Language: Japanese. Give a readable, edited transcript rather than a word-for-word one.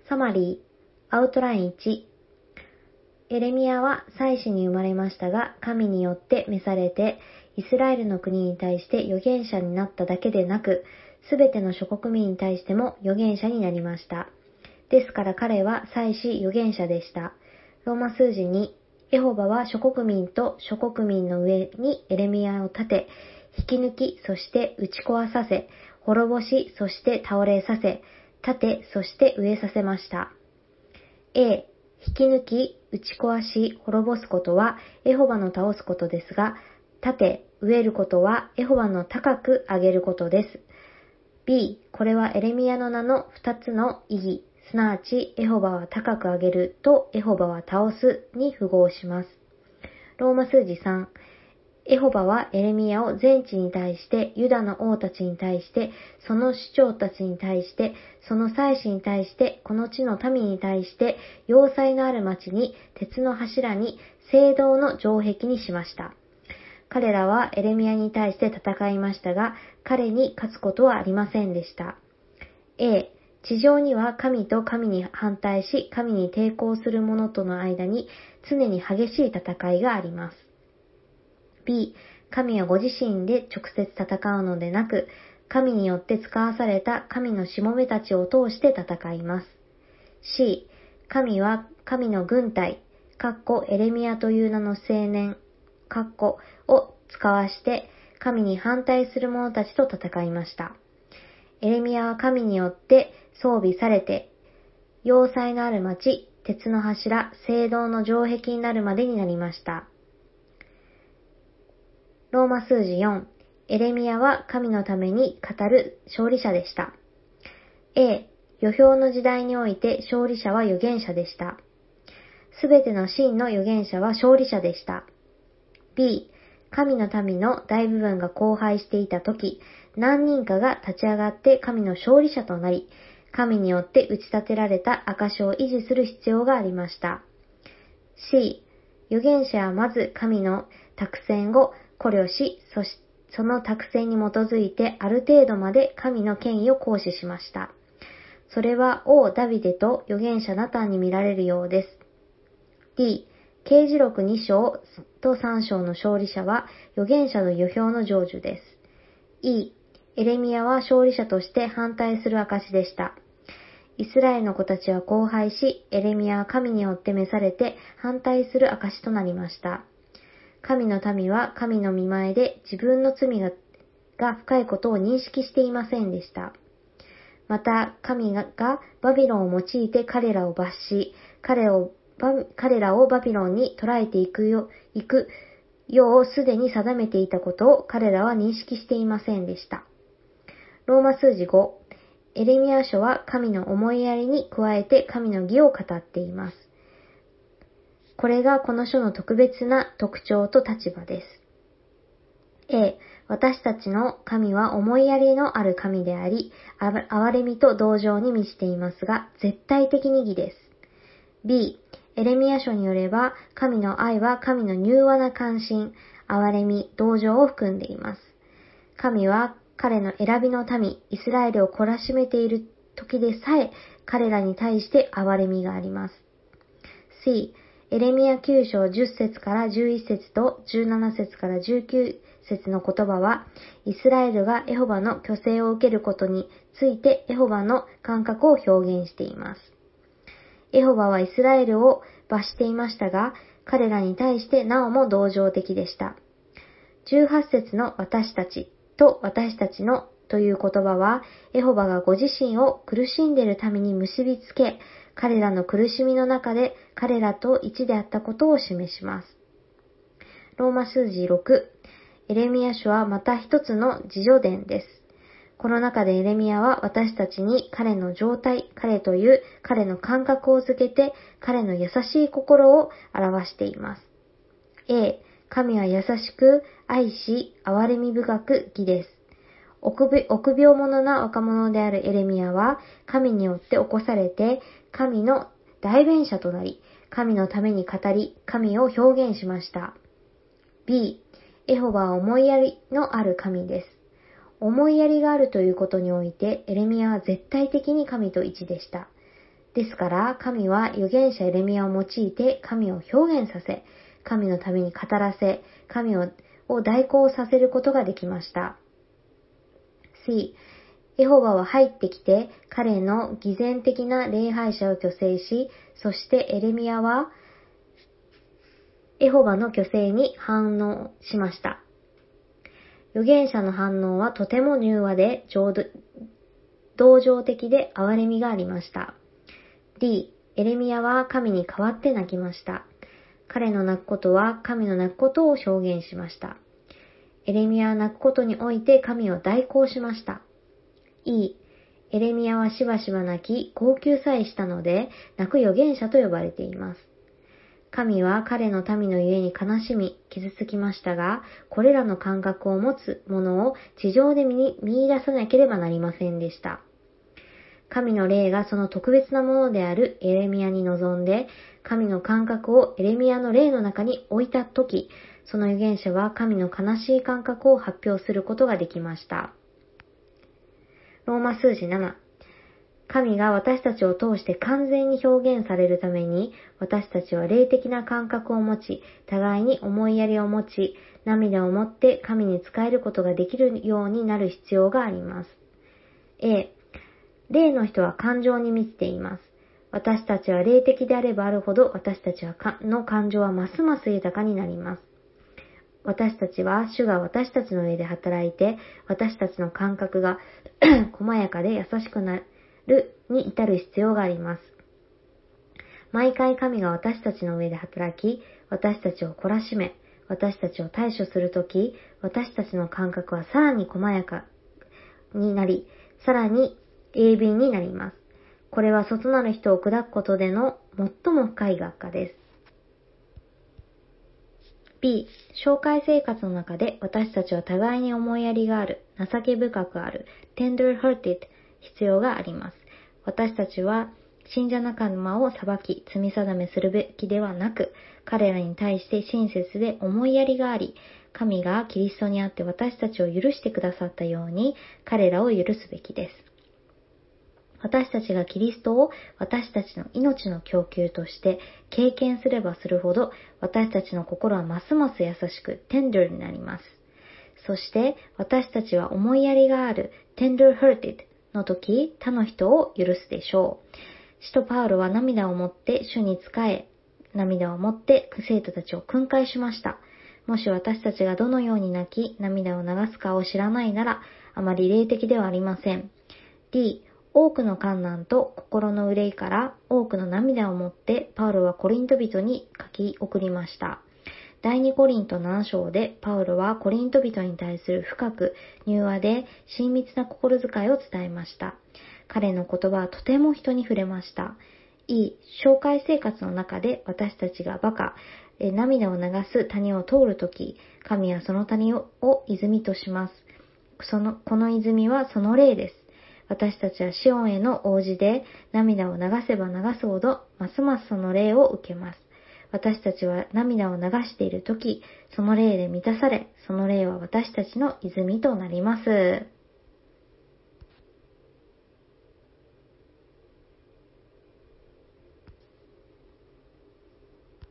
サマリー、アウトライン1。エレミヤは祭司に生まれましたが、神によって召されて、イスラエルの国に対して預言者になっただけでなく、すべての諸国民に対しても預言者になりました。ですから彼は祭司預言者でした。ローマ数字に、エホバは諸国民と諸国民の上にエレミヤを立て、引き抜き、そして打ち壊させ、滅ぼし、そして倒れさせ、立て、そして植えさせました。A、引き抜き、打ち壊し、滅ぼすことはエホバの倒すことですが、立て、植えることはエホバの高く上げることです。B、これはエレミヤの名の二つの意義、すなわちエホバは高く上げるとエホバは倒すに符合します。ローマ数字3、エホバはエレミヤを全地に対して、ユダの王たちに対して、その首長たちに対して、その祭司に対して、この地の民に対して、要塞のある町に、鉄の柱に、聖堂の城壁にしました。彼らはエレミヤに対して戦いましたが、彼に勝つことはありませんでした。A、地上には神と神に反対し、神に抵抗する者との間に、常に激しい戦いがあります。B、神はご自身で直接戦うのでなく、神によって使わされた神のしもべたちを通して戦います。C、神は神の軍隊、エレミヤという名の青年、を使わして、神に反対する者たちと戦いました。エレミヤは神によって装備されて、要塞のある町、鉄の柱、聖堂の城壁になるまでになりました。ローマ数字4、エレミヤは神のために語る勝利者でした。A、預表の時代において勝利者は預言者でした。すべての真の預言者は勝利者でした。B、神の民の大部分が荒廃していたとき、何人かが立ち上がって神の勝利者となり、神によって打ち立てられた証を維持する必要がありました。C、預言者はまず神の託戦を考慮し、その託戦に基づいてある程度まで神の権威を行使しました。それは王ダビデと預言者ナタンに見られるようです。D、啓示録2章と3章の勝利者は預言者の預表の成就です。E、エレミヤは勝利者として反対する証でした。イスラエルの子たちは荒廃し、エレミヤは神によって召されて反対する証となりました。神の民は神の御前で自分の罪が深いことを認識していませんでした。また、神がバビロンを用いて彼らを罰し、彼らをバビロンに捕らえていくようすでに定めていたことを彼らは認識していませんでした。ローマ数字5、エレミヤ書は神の思いやりに加えて神の義を語っています。これがこの書の特別な特徴と立場です。A、私たちの神は思いやりのある神であり、憐れみと同情に満ちていますが、絶対的に義です。B、エレミヤ書によれば、神の愛は神の柔和な関心、憐れみ、同情を含んでいます。神は彼の選びの民、イスラエルを懲らしめている時でさえ、彼らに対して憐れみがあります。C、エレミヤ9章10節から11節と17節から19節の言葉は、イスラエルがエホバの虚勢を受けることについてエホバの感覚を表現しています。エホバはイスラエルを罰していましたが、彼らに対してなおも同情的でした。18節の私たちと私たちのという言葉は、エホバがご自身を苦しんでいるために結びつけ、彼らの苦しみの中で彼らと一であったことを示します。ローマ数字6、エレミヤ書はまた一つの自叙伝です。この中でエレミヤは私たちに彼の状態、彼という彼の感覚をづけて、彼の優しい心を表しています。A、神は優しく愛し、憐れみ深く義です。臆病者な若者であるエレミヤは、神によって起こされて、神の代弁者となり、神のために語り、神を表現しました。B、エホバは思いやりのある神です。思いやりがあるということにおいて、エレミヤは絶対的に神と一でした。 ですから、神は預言者エレミヤを用いて神を表現させ、神のために語らせ、神を代行させることができました。C、エホバは入ってきて、彼の偽善的な礼拝者を虚勢し、そしてエレミヤは、エホバの虚勢に反応しました。預言者の反応はとても柔和で、同情的で憐れみがありました。D、エレミヤは神に代わって泣きました。彼の泣くことは神の泣くことを表現しました。エレミヤは泣くことにおいて神を代行しました。E、エレミヤはしばしば泣き、号泣さえしたので、泣く預言者と呼ばれています。神は彼の民のゆえに悲しみ、傷つきましたが、これらの感覚を持つ者を地上で見出さなければなりませんでした。神の霊がその特別なものであるエレミヤに臨んで、神の感覚をエレミヤの霊の中に置いたとき、その預言者は神の悲しい感覚を発表することができました。ローマ数字7。神が私たちを通して完全に表現されるために、私たちは霊的な感覚を持ち、互いに思いやりを持ち、涙を持って神に仕えることができるようになる必要があります。A、霊の人は感情に満ちています。私たちは霊的であればあるほど、私たちの感情はますます豊かになります。私たちは主が私たちの上で働いて、私たちの感覚が細やかで優しくなるに至る必要があります。毎回神が私たちの上で働き、私たちを懲らしめ、私たちを対処するとき、私たちの感覚はさらに細やかになり、さらに鋭敏になります。これは外なる人を砕くことでの最も深い学科です。B、紹介生活の中で私たちは互いに思いやりがある、情け深くある、tender-hearted 必要があります。私たちは信者仲間を裁き、罪定めするべきではなく、彼らに対して親切で思いやりがあり、神がキリストにあって私たちを許してくださったように、彼らを許すべきです。私たちがキリストを私たちの命の供給として経験すればするほど、私たちの心はますます優しくテンダーになります。そして私たちは思いやりがあるtender-heartedの時、他の人を許すでしょう。使徒パウロは涙をもって主に仕え、涙をもって生徒たちを訓戒しました。もし私たちがどのように泣き、涙を流すかを知らないなら、あまり霊的ではありません。D、多くの患難と心の憂いから多くの涙をもってパウロはコリント人に書き送りました。第2コリント7章でパウロはコリント人に対する深く柔和で親密な心遣いを伝えました。彼の言葉はとても人に触れました。紹介生活の中で私たちが涙を流す谷を通るとき、神はその谷を泉とします。この泉はその霊です。私たちはシオンへの応じで涙を流せば流すほどますますその霊を受けます。私たちは涙を流しているとき、その霊で満たされ、その霊は私たちの泉となります。